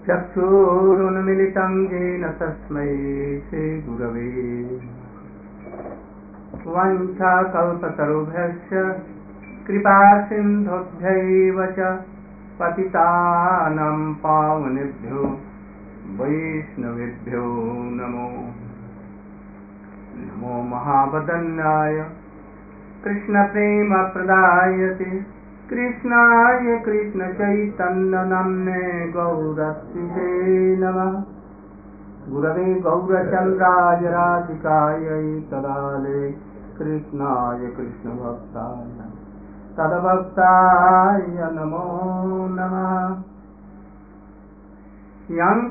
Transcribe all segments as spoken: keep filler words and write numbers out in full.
चक्षुरुन्मिलितं येन तस्मै श्रीगुरवे वाञ्छाकल्पतरुभ्यश्च कृपासिन्धुभ्यैव च पतितानां पावनेभ्यो वैष्णवेभ्यो नमो नमो महावदन्याय कृष्णप्रेमप्रदायते कृष्णाय कृष्णचैतन्यनाम्ने गौरत्रिते नमः गुरवे गौरचन्द्राय राधिकायै तदाले कृष्णाय कृष्णभक्ताय तद्भक्ताय नमो नमः यं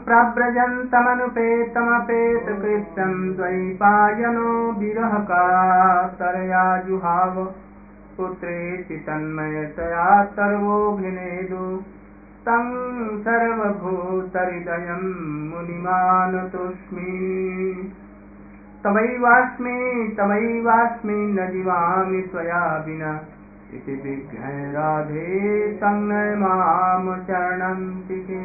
प्रव्रजन्तमनुपेतमपेतकृत्यं द्वैपायनो विरहकातरया जुहाव पुत्रेति तन्मयतया सर्वोऽभिनेदु तं सर्वभूतहृदयं मुनिमानतोऽस्मि तवैवास्मि तवैवास्मि न जीवामि त्वया विना इति विज्ञाय राधे तन्मय मां चरणं टिके।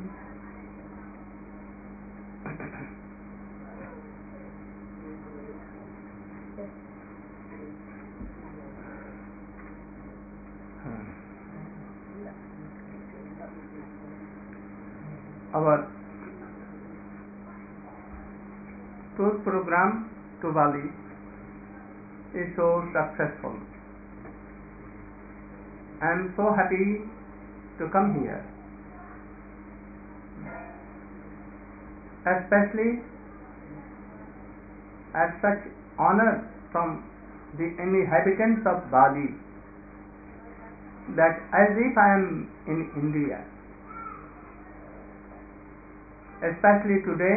Our tour program to Bali is so successful. I am so happy to come here, especially at such honor from the inhabitants of Bali, that as if I am in India. Especially today,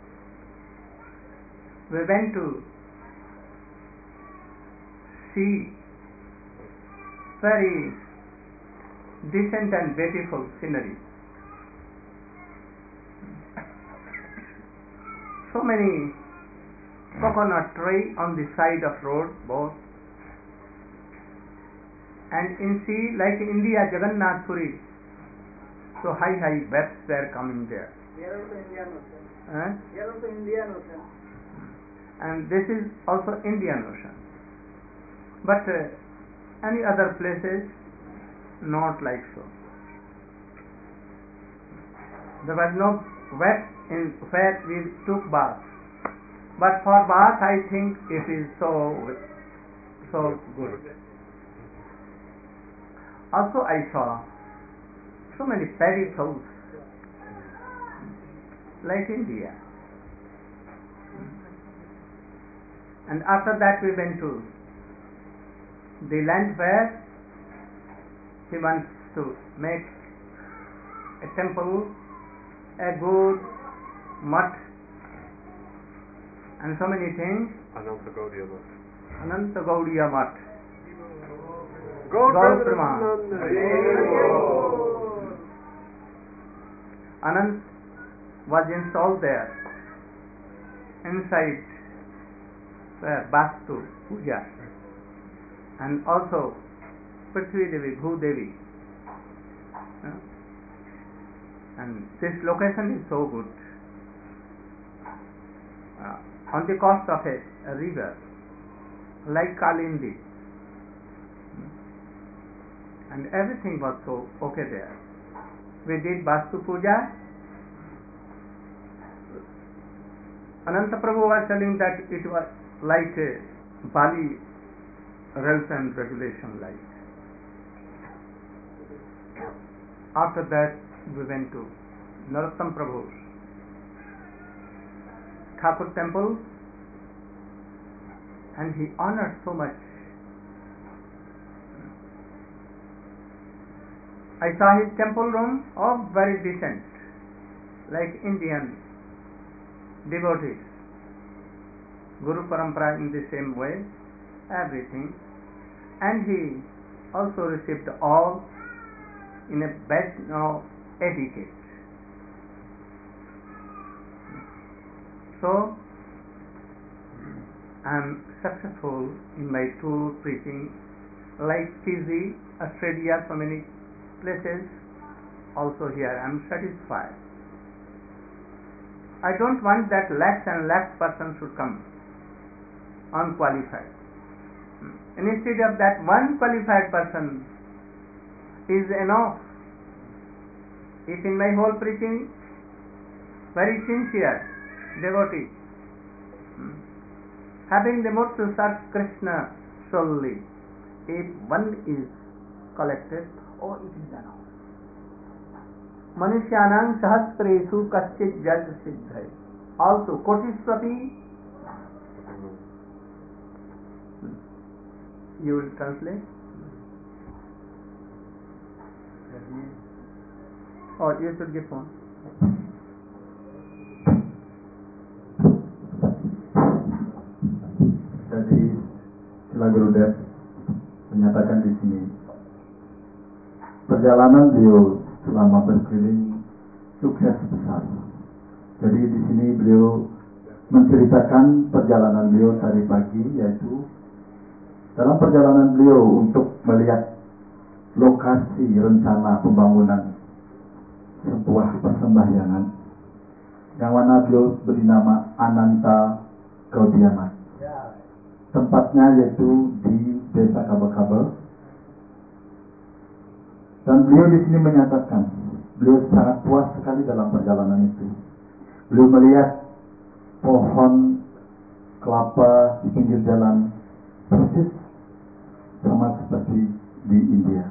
we went to see very decent and beautiful scenery. So many coconut trees on the side of road, both, and in sea like India, Jagannath Puri. So high high webs were coming there. Here also Indian Ocean. Eh? Here also Indian Ocean. And this is also Indian Ocean. But uh, any other places, not like so. There was no wet in where we took bath. But for bath, I think it is so so good. Also, I saw so many paddy cows, like India. And after that we went to the land where he wants to make a temple, a good mutt, and so many things. Ananta Gaudiya Mutt. Ananta Gaudiya Mutt. Gautama. Anant was installed there inside where Vastu Puja, and also Prithvi Devi, Bhu Devi. Uh, and this location is so good. Uh, on the coast of a, a river like Kalindi, and everything was so okay there. We did Vastu Puja. Ananta Prabhu was telling that it was like a Bali rules and regulation like. After that we went to Narottam Prabhu's Thakur temple, and he honored so much. I saw his temple room, oh, very decent, like Indian devotees. Guru Parampara in the same way, everything. And he also received all in a best of etiquette. So, I am successful in my tour preaching, like Fiji, Australia, so many places. Also here I am satisfied. I don't want that lakhs and lakhs person should come unqualified. Instead of that, one qualified person is enough. If in my whole preaching, very sincere devotees, having the mood to serve Krishna solely, if one is collected, oh, it is enough. Manusyanang sahasresu kaschit jaj siddhai. Also, kotiswapi. You will translate? Or you should give phone. Jadi Sila Gurudev menyatakan di sini perjalanan beliau selama berkeliling sukses besar. Jadi di sini beliau menceritakan perjalanan beliau tadi pagi, yaitu dalam perjalanan beliau untuk melihat lokasi rencana pembangunan sebuah persembahyangan yang mana beliau beri nama Ananta Gaudiamat. Tempatnya yaitu di Desa Kaba-Kaba. Dan beliau di sini menyatakan beliau sangat puas sekali dalam perjalanan itu. Beliau melihat pohon kelapa di pinggir jalan persis sama seperti di India.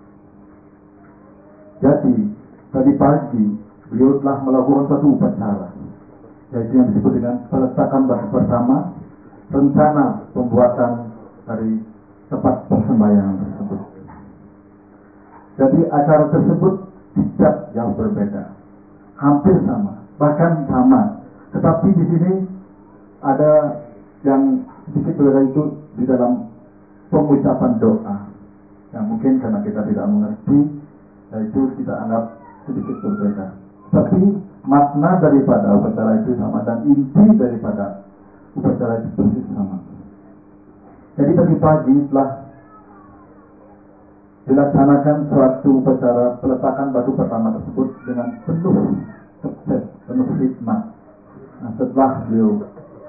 Jadi tadi pagi beliau telah melakukan satu upacara, yaitu yang disebut dengan peletakan batu pertama, rencana pembuatan dari tempat persembahyangan tersebut. Jadi acara tersebut tidak jauh berbeda, hampir sama, bahkan sama. Tetapi di sini ada yang sedikit berbeda, itu di dalam pengucapan doa, yang mungkin karena kita tidak mengerti, yaitu kita anggap sedikit berbeda. Tapi makna daripada upacara itu sama, dan inti daripada upacara itu persis sama. Jadi tadi pagi telah dilaksanakan suatu upacara peletakan batu pertama tersebut dengan penuh sukses, penuh hikmat. Nah, setelah beliau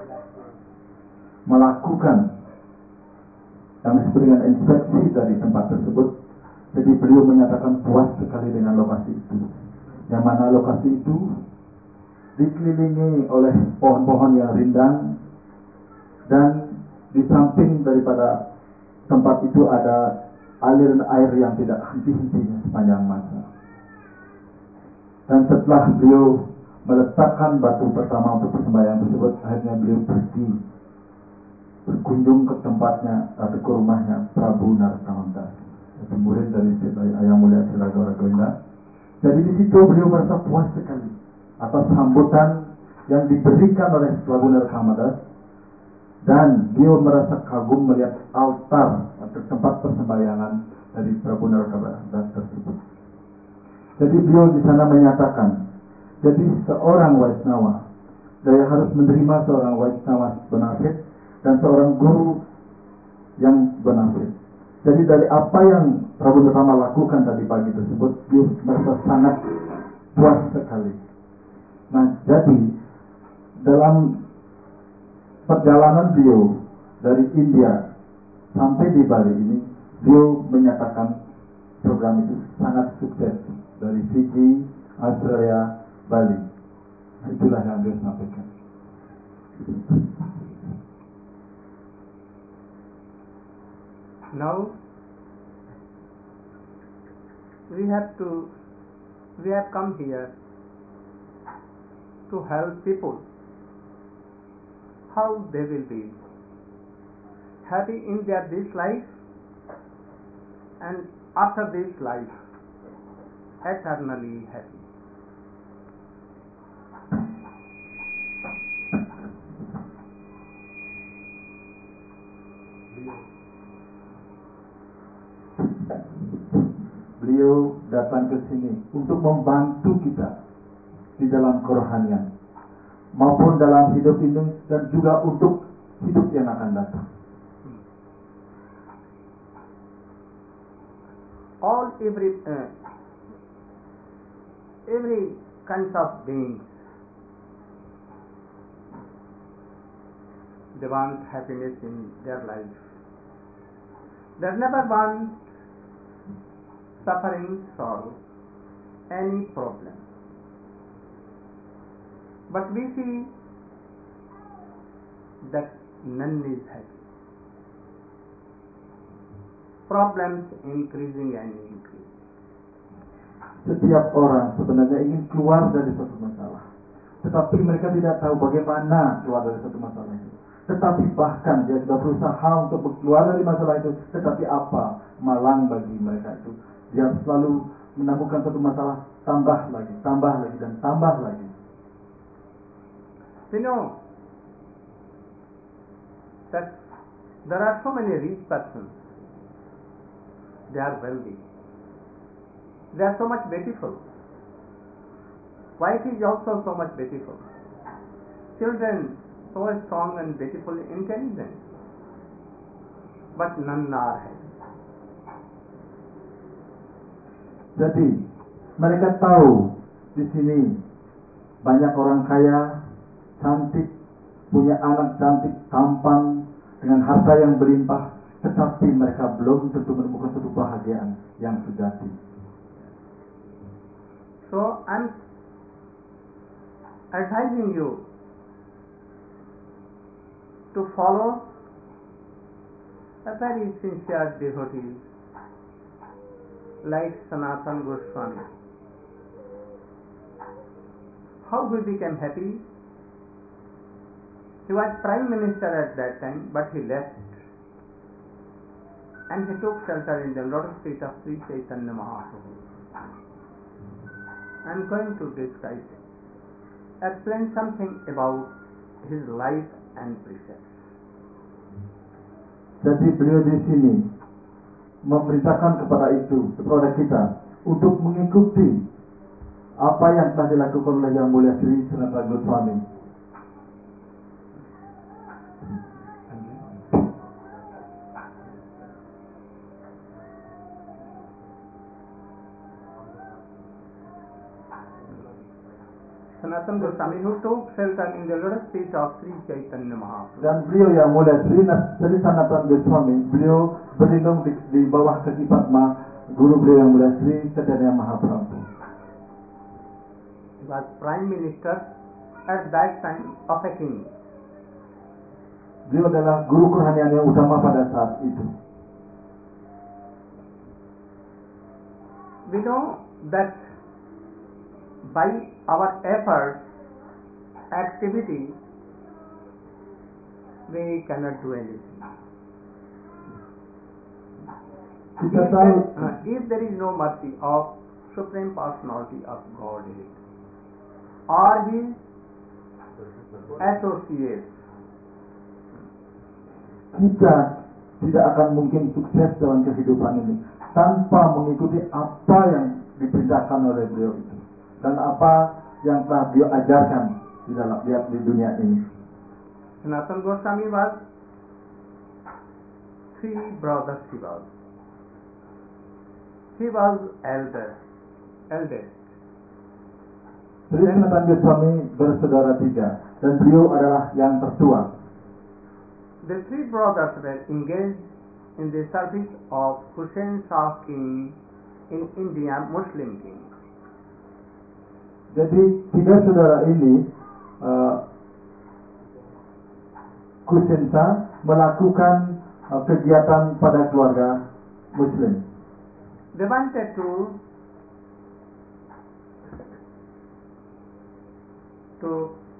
melakukan yang disebut dengan inspeksi dari tempat tersebut, jadi beliau menyatakan puas sekali dengan lokasi itu, yang mana lokasi itu dikelilingi oleh pohon-pohon yang rindang, dan di samping daripada tempat itu ada aliran air yang tidak henti-hentinya sepanjang masa. Dan setelah beliau meletakkan batu pertama untuk persembahyangan tersebut, akhirnya beliau pergi berkunjung ke tempatnya atau ke rumahnya Prabu Narkamanta, yaitu murid dari Yang Mulia Sila Goragoinda. Jadi di situ beliau merasa puas sekali atas sambutan yang diberikan oleh Prabu Narkamanta, dan beliau merasa kagum melihat altar atau tempat persembahyangan dari Prabu Narkamanta tersebut. Jadi beliau di sana menyatakan, jadi seorang Waisnawa, dia harus menerima seorang Waisnawa benafit dan seorang guru yang benafit. Jadi dari apa yang Prabu Narkamanta lakukan tadi pagi tersebut, beliau merasa sangat puas sekali. Nah, jadi dalam perjalanan beliau dari India sampai di Bali ini, beliau menyatakan program itu sangat sukses dari Fiji, Australia, Bali. Nah, itulah yang beliau sampaikan. Now we have to we have come here to help people how they will be happy in their this life and after this life eternally happy. Beliau datang ke sini untuk membantu kita di dalam kerohanian maupun dalam hidup ini, dan juga untuk hidup yang akan datang. All every uh, every kinds of beings they want happiness in their life. They never want suffering, sorrow, any problem. But we see that none is happy. Problems increasing and increasing. Setiap orang sebenarnya ingin keluar dari suatu masalah, tetapi mereka tidak tahu bagaimana keluar dari suatu masalah itu. Tetapi bahkan dia sudah berusaha untuk keluar dari masalah itu, tetapi apa malang bagi mereka itu? Dia selalu menemukan satu masalah, tambah lagi, tambah lagi, dan tambah lagi. You know that there are so many rich persons. They are wealthy. They are so much beautiful. Wife is also so much beautiful. Children so strong and beautiful, intelligent. But none are happy. Jadi mereka tahu di sini banyak orang kaya, cantik, punya anak cantik, tampan, dengan harta yang berlimpah, tetapi mereka belum tentu menemukan suatu kebahagiaan yang sejati. So I'm advising you to follow a very sincere devotee like Sanatana Goswami. How he became happy? He was Prime Minister at that time, but he left and he took shelter in the lotus feet of Sri Chaitanya Mahaprabhu. I am going to describe, explain something about his life and precepts. Jadi beliau di sini memerintahkan kepada itu, kepada kita, untuk mengikuti apa yang telah dilakukan oleh Yang Mulia Sri Sanatana Goswami. Sanatana Goswami, who took shelter in the lotus feet of Sri Chaitanya Mahaprabhu. Dan beliau Yang Mulia Sri Sri Sanatana Goswami, beliau berlindung di, di bawah kaki Padma guru beliau Yang Mulia Sri Chaitanya Mahaprabhu. He was Prime Minister at that time of a king. Beliau adalah guru kerohanian yang utama pada saat itu. We know that by our effort, activity, we cannot do anything. If Kita tahu there, uh, if there is no mercy of Supreme Personality of Godhead or His associates, kita tidak akan mungkin sukses dalam kehidupan ini tanpa mengikuti apa yang diperintahkan oleh beliau itu dan apa yang telah beliau ajarkan di dalam di, di dunia ini. Sanatana Goswami was three brothers. He was. He was elder, eldest. Sri Sanatana Goswami bersaudara tiga dan beliau adalah yang tertua. The three brothers were engaged in the service of Hussain Shah King in India, Muslim king. Jadi tiga saudara ini uh, Hussain Shah melakukan uh, kegiatan pada keluarga Muslim. They wanted to to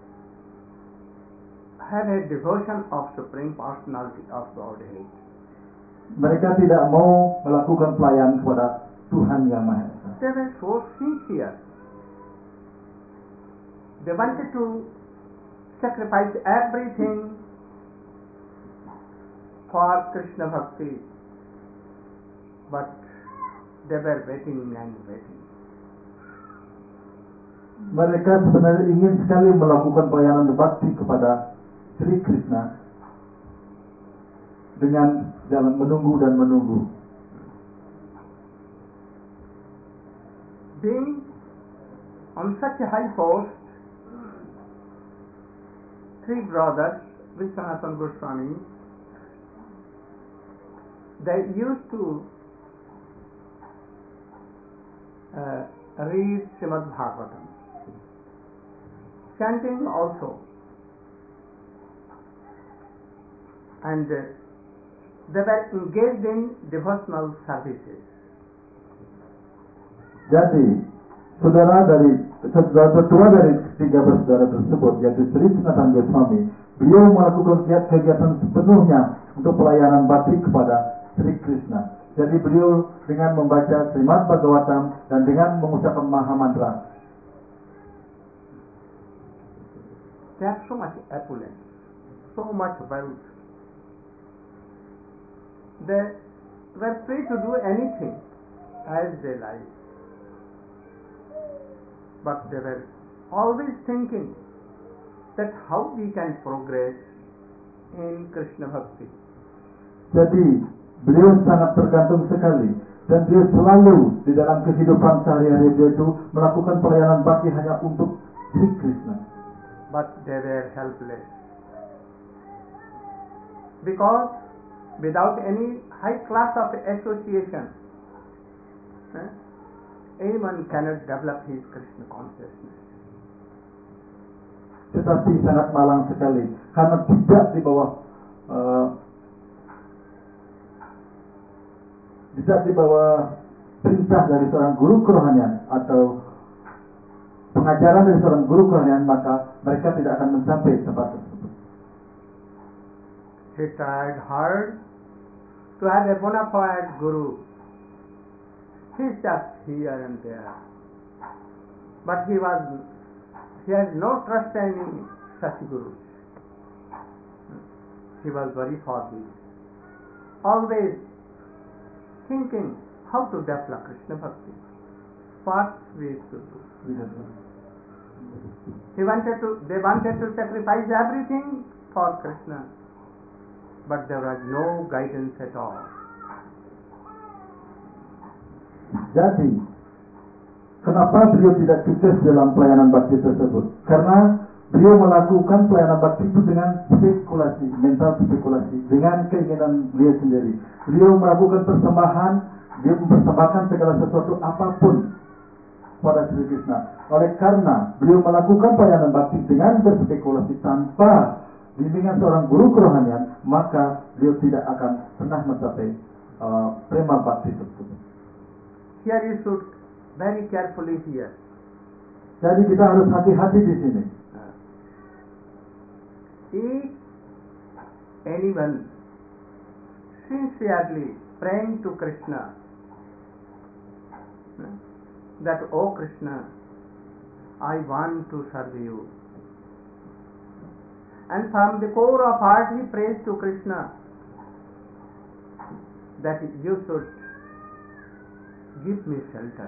have a devotion of Supreme Personality of Godhead. Mereka tidak mau melakukan pelayanan kepada Tuhan Yang Maha Esa. They were so sincere. They wanted to sacrifice everything for Krishna Bhakti, but they were waiting and waiting. Mereka sebenarnya ingin sekali melakukan pelayanan bakti kepada Sri Krishna dengan jalan menunggu dan menunggu. Being on such a high post, three brothers with Sanatana Goswami, they used to uh, read Srimad Bhagavatam, chanting also, and uh, they were engaged in devotional services. Jadi, saudara dari ketua dari ketiga bersaudara tersebut, yaitu Sri Sanatana Goswami, beliau melakukan kegiatan sepenuhnya untuk pelayanan bakti kepada Sri Krishna. Jadi beliau dengan membaca Srimad Bhagavatam dan dengan mengucapkan Maha Mantra. They have so much opulence, so much wealth. They were free to do anything as they like. But they were always thinking that how we can progress in Krishna Bhakti. Jadi beliau sangat tergantung sekali dan beliau selalu di dalam kehidupan sehari-hari beliau itu melakukan pelayanan bakti hanya untuk Sri Krishna. But they were helpless because without any high class of association, eh, anyone cannot develop his Krishna consciousness. Tetapi sangat malang sekali karena tidak di bawah uh, tidak di bawah perintah dari seorang guru kerohanian atau pengajaran dari seorang guru kerohanian, maka mereka tidak akan mencapai tempat tersebut. He tried hard to have a bona fide guru. He is just here and there, but he was he has no trust in such gurus. He was very forbidden, always thinking how to develop Krishna Bhakti, what we should do. He wanted to, they wanted to sacrifice everything for Krishna, but there was no guidance at all. Jadi, kenapa beliau tidak sukses dalam pelayanan bakti tersebut? Karena beliau melakukan pelayanan bakti itu dengan spekulasi, mental spekulasi, dengan keinginan beliau sendiri. Beliau melakukan persembahan, dia mempersembahkan segala sesuatu apapun pada Sri Krishna. Oleh karena beliau melakukan pelayanan bakti dengan berspekulasi tanpa bimbingan seorang guru kerohanian, maka beliau tidak akan pernah mencapai uh, prema bakti tersebut. Here you should very carefully hear. Jadi kita harus hati-hati di sini. If anyone sincerely praying to Krishna, that, oh Krishna, I want to serve you, and from the core of heart he prays to Krishna that you should give me shelter.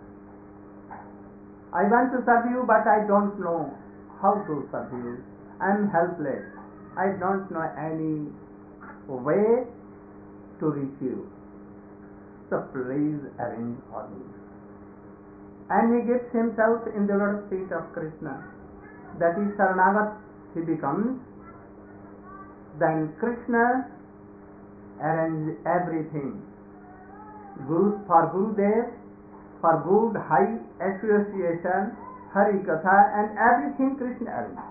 I want to serve you, but I don't know how to serve you. I am helpless. I don't know any way to reach you. So please arrange for me. And he gives himself in the lotus feet of Krishna. That is Saranagat he becomes. Then Krishna arranges everything. Guru, for Gurudev, for good high association, Hari Katha, and everything Krishna arranges.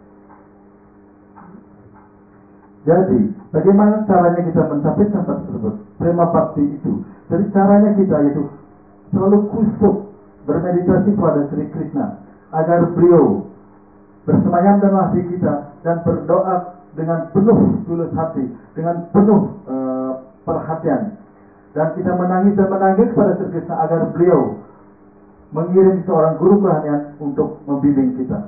Jadi, bagaimana caranya kita mencapai tempat tersebut? Prema bakti itu. Jadi caranya kita yaitu selalu kusuk bermeditasi pada Sri Krishna agar beliau bersemayam dalam hati kita dan berdoa dengan penuh tulus hati, dengan penuh uh, perhatian, dan kita menangis dan menangis kepada Sri Krishna agar beliau mengirim seorang guru kerohanian untuk membimbing kita.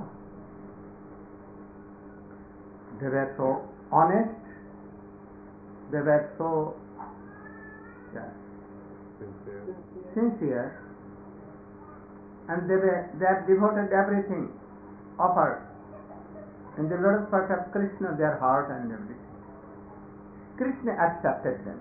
They were so honest, they were so yeah, sincere. sincere, and they were they have devoted everything, offered in the lotus feet of Krishna, their heart and everything. Krishna accepted them.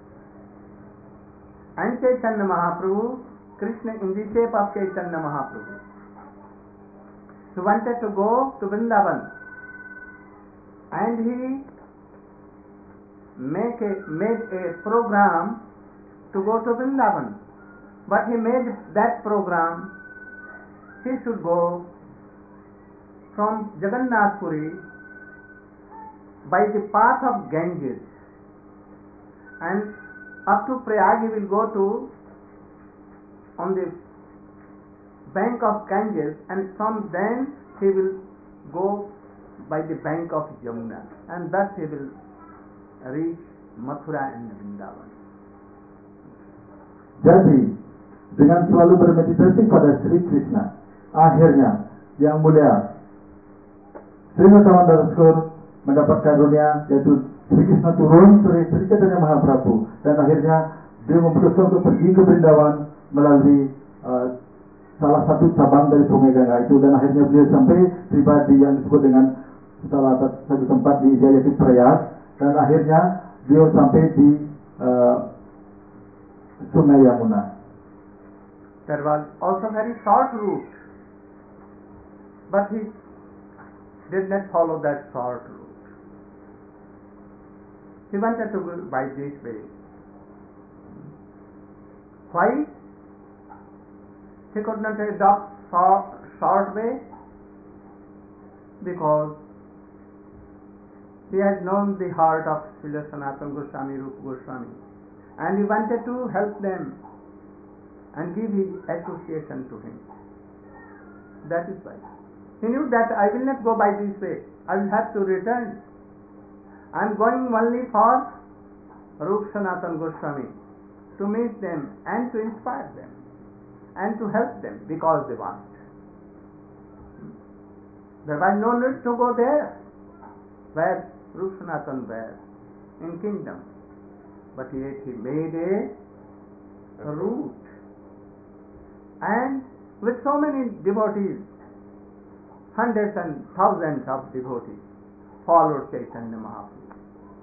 And Chaitanya Mahaprabhu, Krishna in the shape of Chaitanya Mahaprabhu, he wanted to go to Vrindavan, and he make a, made a program to go to Vrindavan. But he made that program, he should go from Jagannath Puri by the path of Ganges, and up to Prayag he will go to on the bank of Ganges, and from then he will go by the bank of Yamuna, and thus he will reach Mathura and Vrindavan. Jadi, dengan selalu bermeditasi pada Sri Krishna, akhirnya yang mulia Srimati Radharani mendapat karunia, yaitu Sri Krishna turun Sri Sri Chaitanya Mahaprabhu, dan akhirnya dia memutuskan untuk pergi ke Vrindavan melalui uh, salah satu cabang dari Sungai Ganga itu, dan akhirnya beliau sampai tiba di yang disebut dengan salah satu tempat di India yaitu Prayag, dan akhirnya beliau sampai di uh, Sungai Yamuna. There was also very short route, but he did not follow that short route. He wanted to go by this way. Why? He could not adopt short, short way because he has known the heart of Srila Sanatana Goswami, Rupa Goswami, and he wanted to help them and give his association to him. That is why. He knew that I will not go by this way. I will have to return. I am going only for Rupa Sanatana Goswami, to meet them and to inspire them and to help them because they want. There was no need to go there where Rupa Sanatana were in kingdom, but yet he made a route, and with so many devotees, hundreds and thousands of devotees followed Chaitanya Mahaprabhu,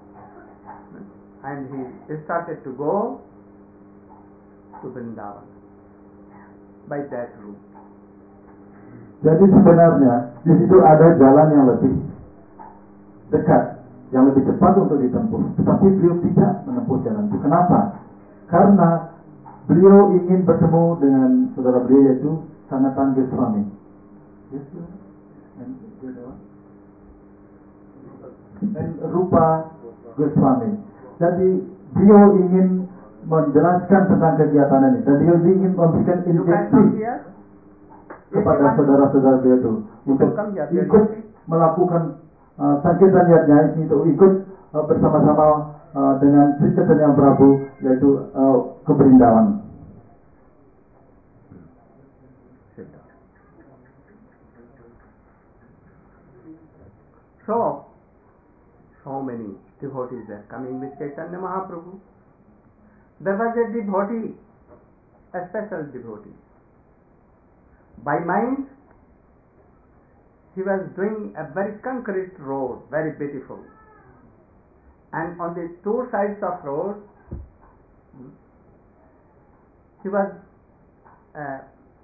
and he started to go to Vrindavan by that route. Jadi sebenarnya di situ ada jalan yang lebih dekat, yang lebih cepat untuk ditempuh, tetapi beliau tidak menempuh jalan itu. Kenapa? Karena beliau ingin bertemu dengan saudara beliau yaitu Sanatana Goswami. Dan Rupa Goswami. Jadi beliau ingin menjelaskan tentang kegiatan ini, dan beliau ingin memberikan injeksi kepada saudara-saudara beliau itu untuk ikut melakukan uh, Sankirtan niatnya ini, untuk ikut uh, bersama-sama uh, dengan Sri Chaitanya Prabhu, yaitu uh, ke Vrindavan. So, so many devotees are coming with Chaitanya Mahaprabhu. There was a devotee, a special devotee. By mind, he was doing a very concrete road, very beautiful. And on the two sides of road, he was uh,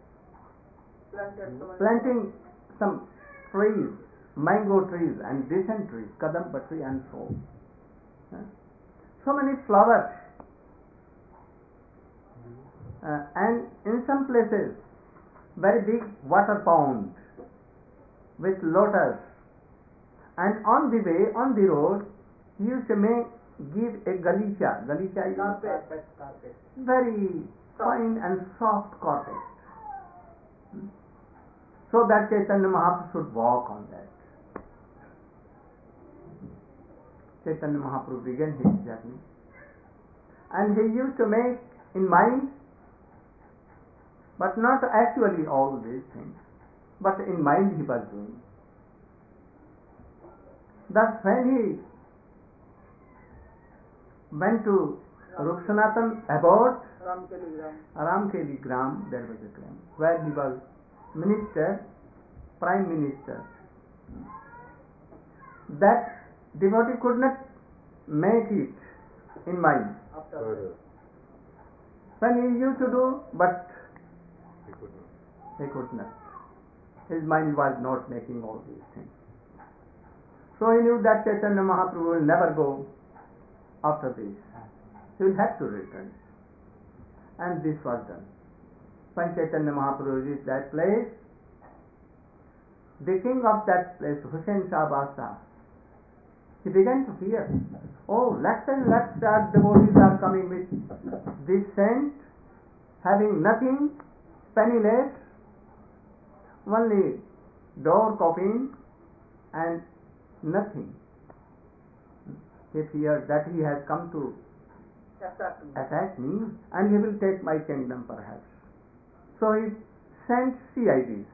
planting some trees, mango trees and decent trees, kadamba tree and so. Uh, so many flowers. Uh, and in some places, very big water pond with lotus, and on the way, on the road, he used to make, give a galicha. Galicha is Carpet, carpet. very fine and soft carpet, so that Chaitanya Mahaprabhu should walk on that. Chaitanya Mahaprabhu began his journey, and he used to make in mind, but not actually all these things, but in mind he was doing. Thus when he went to Rupa Sanatana abode, Ramkeli Gram, there was a gram, where he was minister, prime minister, that devotee could not make it in mind. When he used to do, but he could not. His mind was not making all these things. So he knew that Chaitanya Mahaprabhu will never go after this. He will have to return. And this was done. When Chaitanya Mahaprabhu reached that place, the king of that place, Hussain Shah Basa, he began to fear. Oh, lakhs and lakhs of devotees are coming with this saint, having nothing, penniless, only door coffin and nothing. He feared that he has come to attack me and he will take my kingdom perhaps. So he sent C I Ds.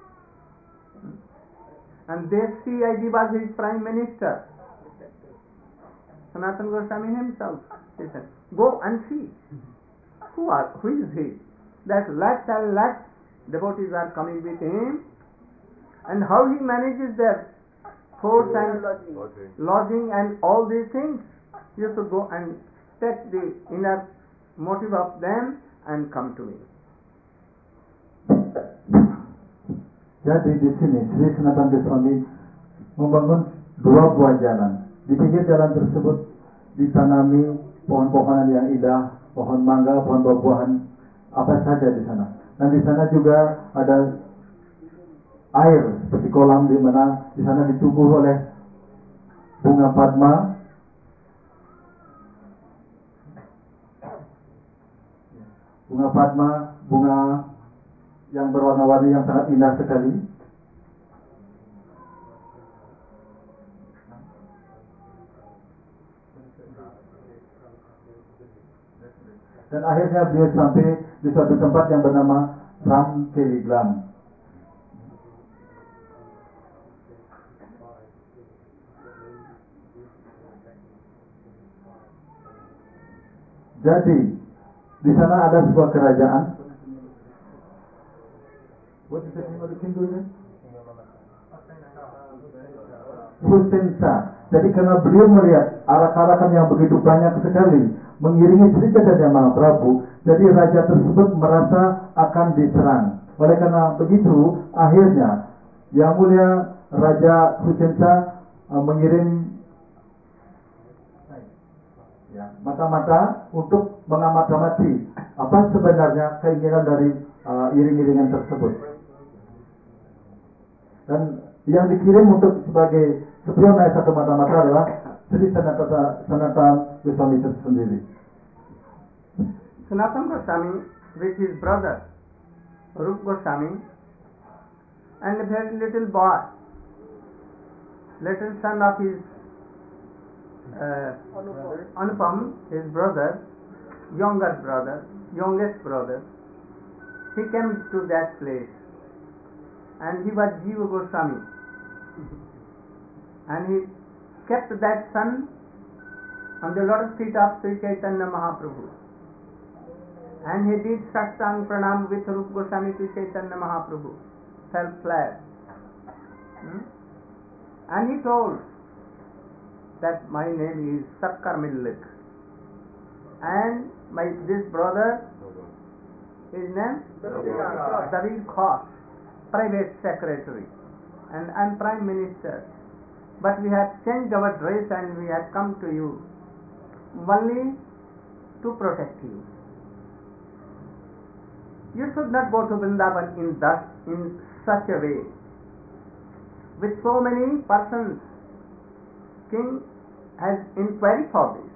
And this C I D was his prime minister. Sanatana Goswami himself. He said, go and see. Who are who is he? That lakhs and lakhs devotees are coming with him, and how he manages their food and lodging. lodging and all these things. You should go and take the inner motive of them and come to me. Jadi di sini Sri Sanatana Goswami membangun dua buah jalan. Di pinggir jalan tersebut ditanami pohon-pohonan yang indah, pohon mangga, pohon buah-buahan, apa saja di sana. Dan di sana juga ada air seperti kolam di mana di sana ditumbuh oleh bunga padma, bunga padma, bunga yang berwarna-warni yang sangat indah sekali. Dan akhirnya beliau sampai di suatu tempat yang bernama Ram Keliglam. Jadi di sana ada sebuah kerajaan. What is the name of the king again? Hussain Shah. Jadi karena beliau melihat arak-arakan yang begitu banyak sekali mengiringi Sri Chaitanya Mahaprabhu, jadi raja tersebut merasa akan diserang. Oleh karena begitu, akhirnya Yang Mulia Raja Hussain Shah uh, mengirim ya, mata-mata untuk mengamati apa sebenarnya keinginan dari uh, iring-iringan tersebut. Dan yang dikirim untuk sebagai spionai satu mata-mata adalah Sri Sanatana Sanatana Goswami itu sendiri. Sanatana Goswami with his brother Rup Goswami and a very little boy, little son of his uh, Anupam, his brother, younger brother, youngest brother, he came to that place, and he was Jiva Goswami, and he kept that son on the lotus feet of Sri Chaitanya Mahaprabhu, and he did satsang pranam with Rup Goswami to Chaitanya Mahaprabhu, fell flat, hmm? and he told that my name is Sakkar Millik, and my this brother, his name David Khos, private secretary, and I am prime minister, but we have changed our dress and we have come to you only to protect you. You should not go to Vrindavan in thus in such a way with so many persons. King has inquiry for this,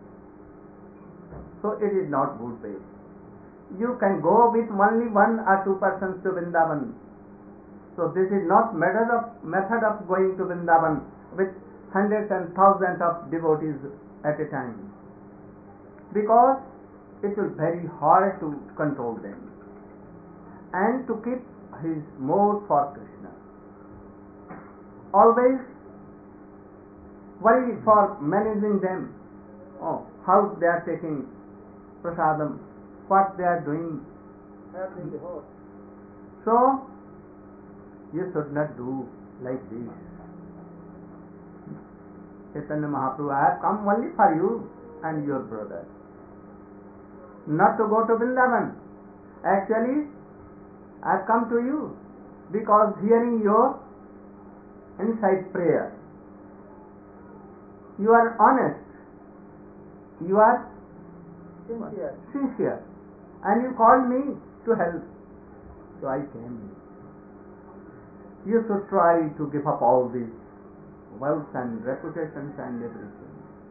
so it is not good way. You can go with only one or two persons to Vrindavan. So this is not method of method of going to Vrindavan with hundreds and thousands of devotees at a time, because it will be very hard to control them and to keep his mode for Krishna. Always worry for managing them. Oh, how they are taking prasadam, what they are doing. So you should not do like this. Chaitanya Mahaprabhu, I have come only for you and your brother, not to go to Vrindavan. Actually, I have come to you because hearing your inside prayer you are honest, you are Sincere. sincere, and you called me to help, so I came. You should try to give up all these wealth and reputations and everything,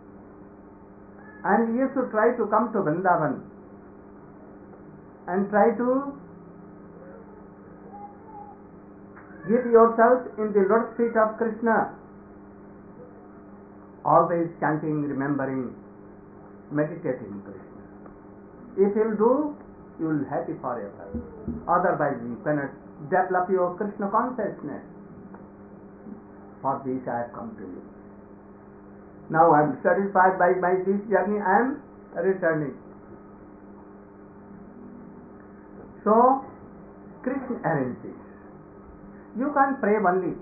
and you should try to come to Vrindavan and try to give yourself in the lotus feet of Krishna, always chanting, remembering, meditating Krishna. If you will do, you will be happy forever. Otherwise, you cannot develop your Krishna consciousness. For this I have come to you. Now I am satisfied by, by this journey, I am returning. So, Krishna arranges. You can pray only.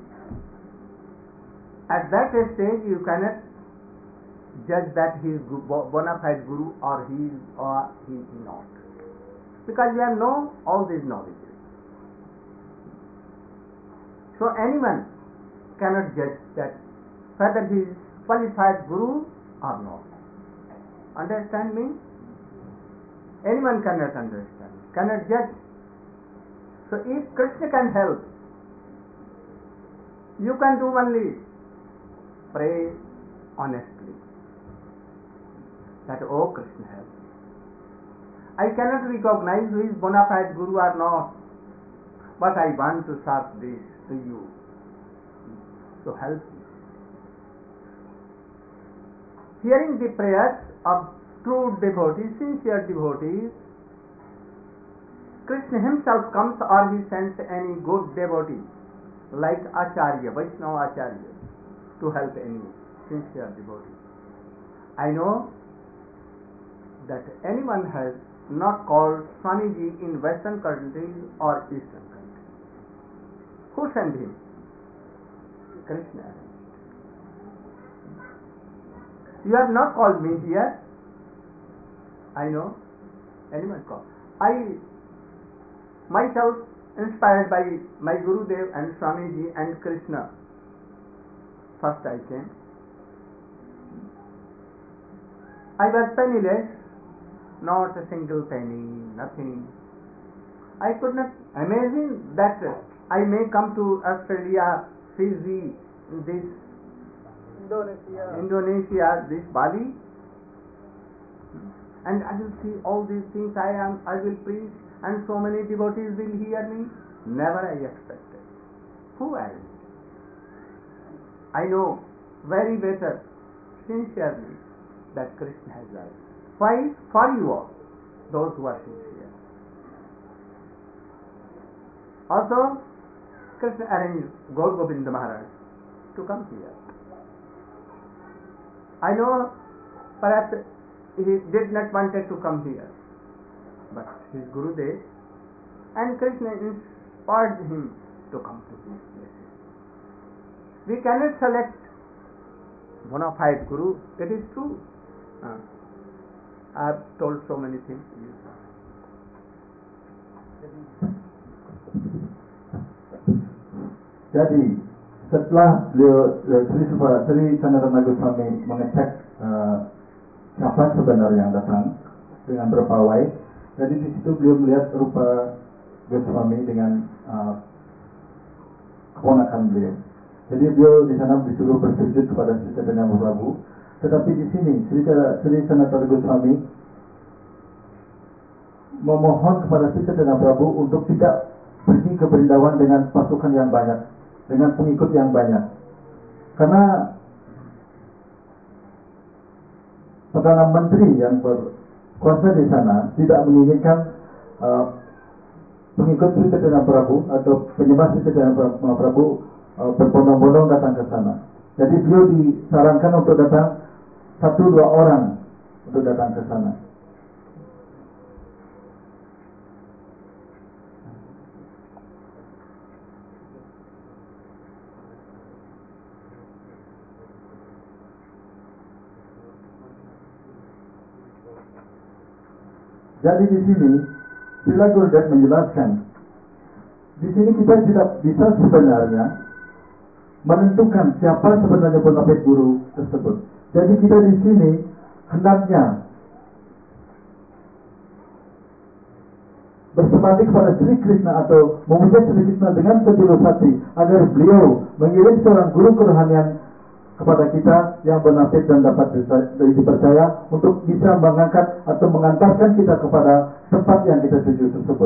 At that stage, you cannot judge that he is bona fide guru or he is or he is not, because you have no all these knowledges. So anyone cannot judge that whether he is qualified guru or not. Understand me? Anyone cannot understand, cannot judge. So if Krishna can help, you can do only pray honestly. That, oh Krishna help. I cannot recognize who is bona fide guru or not, but I want to serve this to you. So help me. Hearing the prayers of true devotees, sincere devotees, Krishna himself comes or he sends any good devotee like Acharya, Vaishnava Acharya, to help any sincere devotee. I know that anyone has not called Swamiji in Western countries or Eastern countries. Who sent him? Krishna. You have not called me here. I know. Anyone called. I myself inspired by my Gurudev and Swamiji and Krishna. First I came. I was penniless. Not a single penny, nothing. I could not imagine that I may come to Australia, Fiji, this Indonesia. Indonesia, this Bali, and I will see all these things. I am, I will preach, and so many devotees will hear me. Never I expected. Who I am? I know very better, sincerely, that Krishna has life. Why? For you all, those who are sincere. Also, Krishna arranged Gaur Govinda Maharaj to come here. I know perhaps he did not wanted to come here, but his Gurudev and Krishna inspired him to come to this place. We cannot select bona fide Guru, that is true. Uh, I have told so many things to you. Jadi setelah beliau Sri Sri Sanatana Goswami mengecek uh, siapa sebenarnya yang datang dengan berpawai, jadi di situ beliau melihat rupa Goswami dengan uh, keponakan beliau. Jadi beliau di sana disuruh bersujud kepada Sri Chaitanya Mahaprabhu. Tetapi di sini Sri, Sri Sanatana Goswami memohon kepada Sri Chaitanya Prabhu untuk tidak pergi ke Vrindavan dengan pasukan yang banyak, dengan pengikut yang banyak, karena Perdana Menteri yang berkuasa di sana tidak menginginkan uh, pengikut Sri Chaitanya Prabhu atau penyembah Sri Chaitanya Prabhu uh, berbondong-bondong datang ke sana. Jadi beliau disarankan untuk datang satu dua orang untuk datang ke sana. Jadi di sini Srila Gurudev menjelaskan, di sini kita tidak bisa sebenarnya menentukan siapa sebenarnya bonafide guru tersebut. Jadi kita di sini hendaknya bersempati kepada Sri Krishna atau memuja Sri Krishna dengan setulus hati agar beliau mengirim seorang guru kerohanian kepada kita yang benafit dan dapat dipercaya untuk bisa mengangkat atau mengantarkan kita kepada tempat yang kita tuju tersebut.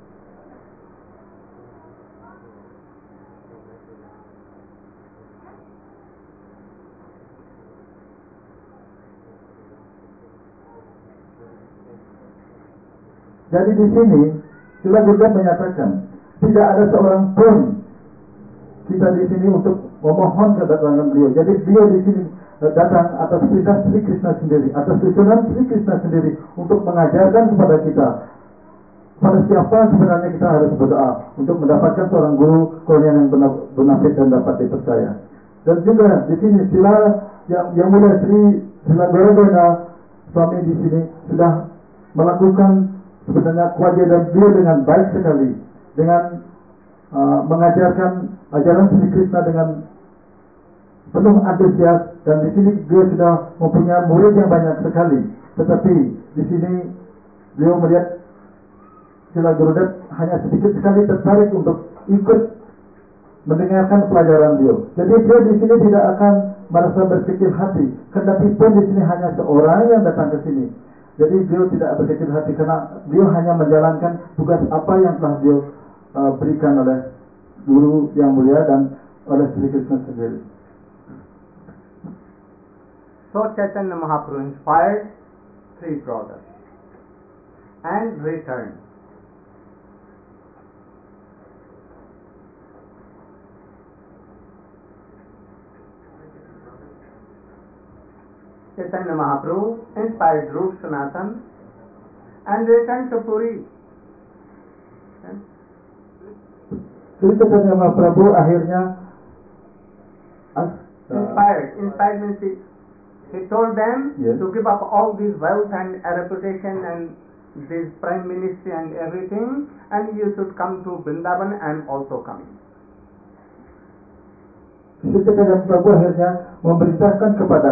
Jadi di sini Srila Gurudev menyatakan tidak ada seorang pun kita di sini untuk memohon kedatangan beliau. Jadi beliau di sini datang atas perintah Sri Krishna sendiri, atas tujuan Sri Krishna sendiri untuk mengajarkan kepada kita pada siapa sebenarnya kita harus berdoa untuk mendapatkan seorang guru kerohanian yang benafit dan dapat dipercaya. Dan juga di sini Sila yang yang mulia Sri Srila Gauranga Swami di sini sudah melakukan sebenarnya kewajiban beliau dengan baik sekali dengan uh, mengajarkan ajaran Sri Krishna dengan penuh antusias, dan di sini beliau sudah mempunyai murid yang banyak sekali. Tetapi di sini beliau melihat Srila Gurudev hanya sedikit sekali tertarik untuk ikut mendengarkan pelajaran beliau. Jadi beliau di sini tidak akan merasa berkecil hati, kendati pun di sini hanya seorang yang datang ke sini. Jadi beliau tidak berkecil hati karena beliau hanya menjalankan tugas apa yang telah beliau uh, berikan oleh guru yang mulia dan oleh Sri Krishna sendiri. So Chaitanya Mahaprabhu inspired three brothers and returned. Chaitanya Mahaprabhu inspired Rup Sanatan and returned to Puri. Sri Chaitanya Mahaprabhu akhirnya uh, inspired. Inspired means he, he told them yes. to give up all this wealth and reputation and this prime ministry and everything, and you should come to Vrindavan and also come. Sri Chaitanya Mahaprabhu akhirnya memerintahkan kepada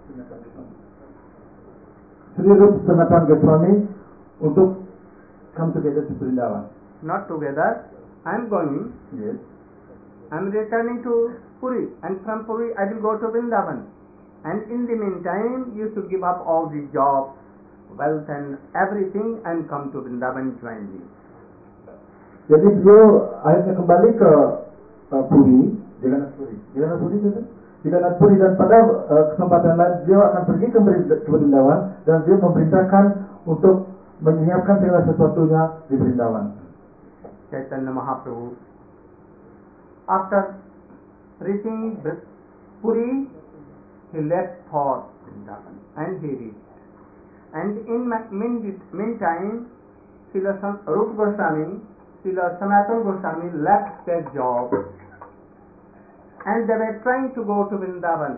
Sri Rup Sanatan Goswami untuk come together to Vrindavan. Not together. I am going. Yes. I am returning to Puri, and from Puri I will go to Vrindavan. And in the meantime, you should give up all the jobs, wealth, and everything, and come to Vrindavan join me. Jadi beliau akhirnya kembali ke uh, Puri, Jagannath Puri, Jagannath Puri itu kan? Jagannath Puri, dan pada uh, kesempatan lain beliau akan pergi ke Vrindavan dan beliau memerintahkan untuk menyiapkan segala sesuatunya di Vrindavan. Chaitanya Mahaprabhu, after reaching Puri, he left for Vrindavan and he reached. And in mean, meantime, Srila Rupa Goswami, Srila Sanatana Goswami left their job and they were trying to go to Vrindavan.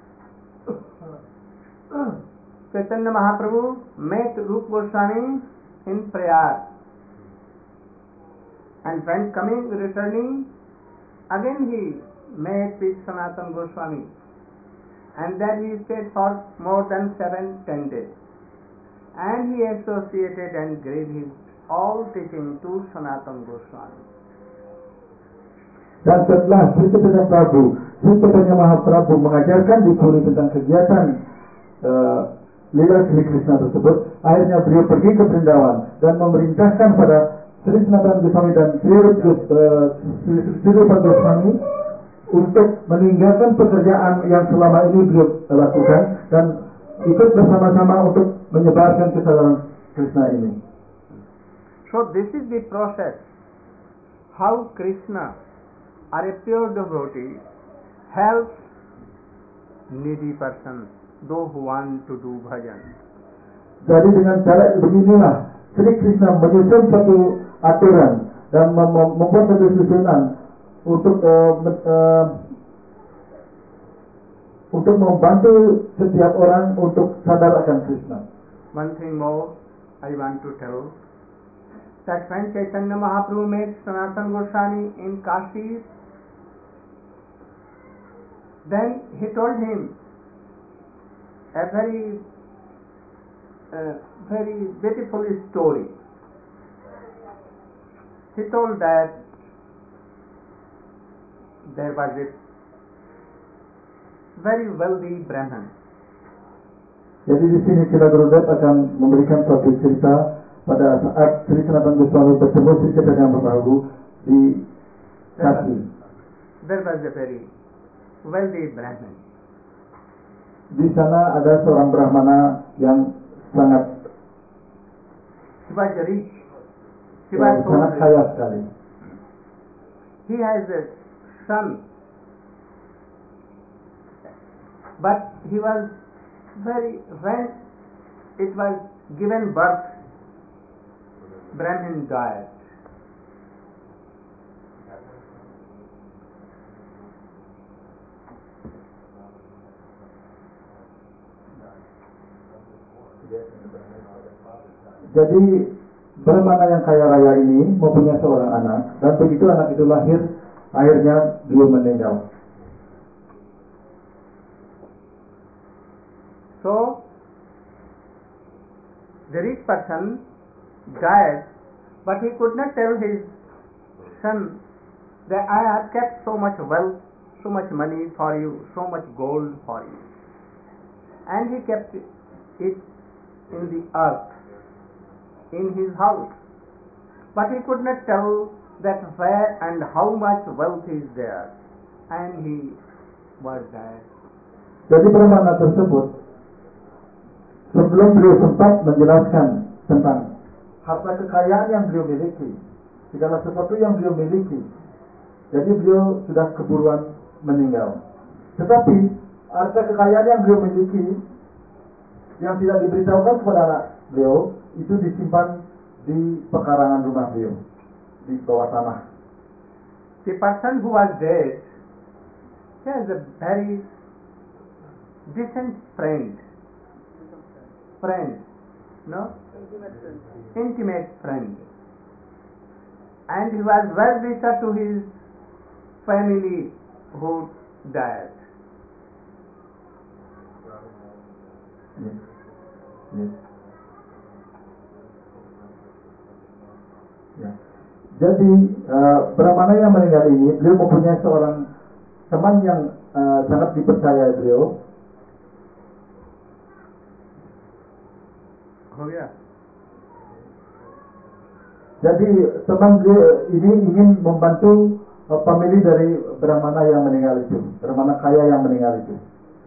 Chaitanya Mahaprabhu met Rupa Goswami in Prayag, and when coming, returning, again he met with Sanatana Goswami, and there he stayed for more than seven, ten days, and he associated and gave his all teaching to Sanatana Goswami. Dan setelah Sri Chaitanya Prabhu, Sri Chaitanya Mahaprabhu mengajarkan di Puri tentang kegiatan uh, Lila Sri Krishna tersebut, akhirnya beliau pergi ke Vrindavan dan memerintahkan pada Sri Sanatana Goswami dan Sri Rupa Goswami untuk meninggalkan pekerjaan yang selama ini beliau lakukan dan ikut bersama-sama untuk menyebarkan kesadaran Krishna ini. So this is the process how Krishna, or a pure devotee, helps needy persons, those who want to do bhajan. Jadi dengan cara beginilah Sri Krishna menyusun satu aturan dan mem membuat satu susunan untuk uh, uh, untuk membantu setiap orang untuk sadar akan Krishna. One thing more I want to tell, that when Chaitanya Mahaprabhu met Sanatana Goswami in Kashi, then he told him a very uh, very beautiful story. He told that there was a very wealthy Brahmin. Jadi di sini Sila Gurudev akan memberikan suatu cerita pada saat Sri Sanatana Goswami bertemu Sri Chaitanya Mahaprabhu di Kashi. There was a very wealthy Brahmin. Di sana ada seorang Brahmana yang sangat He was rich. He was so sangat rich. kaya sekali. He has a son, but he was very when it was given birth, Brahmin died. Jadi Brahmana yang kaya raya ini mempunyai seorang anak, dan begitu anak itu lahir, akhirnya dia meninggal. So the rich person died, but he could not tell his son that I have kept so much wealth, so much money for you, so much gold for you. And he kept it in the earth, in his house. But he could not tell that where and how much wealth is there. And he was dead. Jadi Brahmana tersebut sebelum beliau sempat menjelaskan tentang harta kekayaan yang beliau miliki, segala sesuatu yang beliau miliki, jadi beliau sudah keburuan meninggal. Tetapi harta kekayaan yang beliau miliki yang tidak diberitahukan kepada anak beliau itu disimpan di pekarangan rumah beliau di bawah tanah. The person who was dead, he has a very decent friend. Friend, no? Intimate friend. Intimate friend. And he was well wisher to his family who died. Yes. Yes. Ya. Jadi uh, Brahmana yang meninggal ini, beliau mempunyai seorang teman yang uh, sangat dipercaya beliau. Oh yeah. Jadi teman beliau ini ingin membantu uh, famili dari Brahmana yang meninggal itu, Brahmana kaya yang meninggal itu.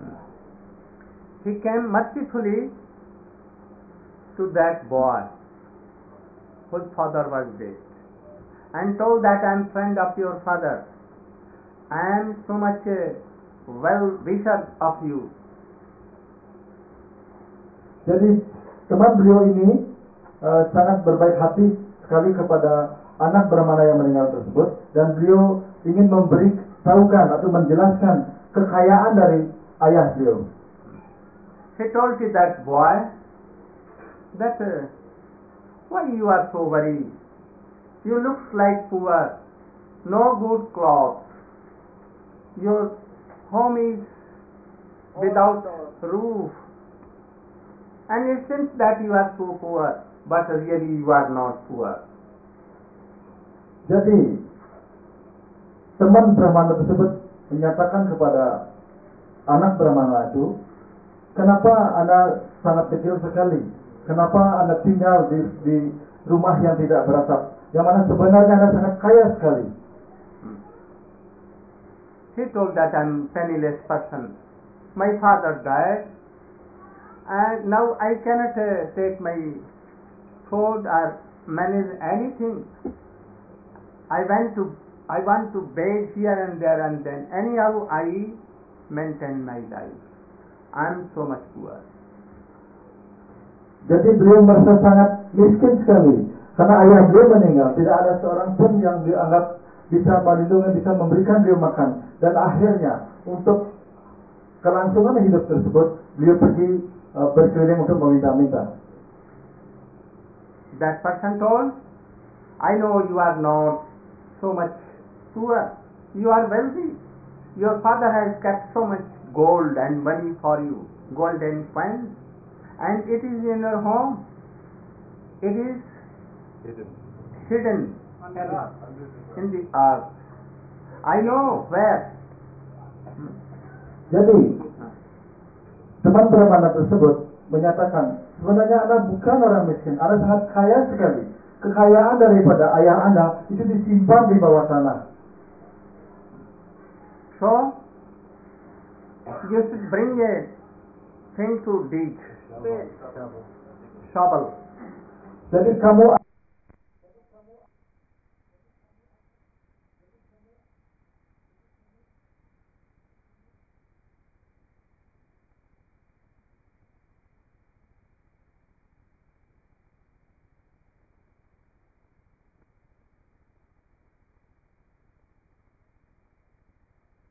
He came mercifully to that boy whose father was dead and told that I am friend of your father. I am so much uh, well wisher of you. Jadi teman beliau ini uh, sangat berbaik hati sekali kepada anak Brahmana yang meninggal tersebut, dan beliau ingin memberi tahukan atau menjelaskan kekayaan dari ayah beliau. He told to that boy that uh, why you are so worried? You look like poor, no good clothes. Your home is without roof, and it seems that you are so poor, but really you are not poor. Jadi teman Brahmana tersebut menyatakan kepada anak Brahmana itu, kenapa Anda sangat kecil sekali? Kenapa Anda tinggal di, di rumah yang tidak beratap? Yang mana sebenarnya Anda sangat kaya sekali. He told that I am penniless person. My father died, and now I cannot uh, take my food or manage anything. I went to I want to beg here and there, and then anyhow I maintain my life. I am so much poor. Jadi beliau merasa sangat miskin sekali karena ayah beliau meninggal. Tidak ada seorang pun yang dianggap bisa melindungi, bisa memberikan beliau makan. Dan akhirnya untuk kelangsungan hidup tersebut, beliau pergi uh, berkeliling untuk meminta-minta. That person told, I know you are not so much poor. You are wealthy. Your father has kept so much gold and money for you. golden coin, and it is in your home. It is hidden in the earth. I know where. Jadi teman preman tersebut menyatakan, sebenarnya Anda bukan orang miskin, Anda sangat kaya sekali. Kekayaan daripada ayah Anda itu disimpan di bawah tanah. So you should bring a thing to dig, shovel. Jadi kamu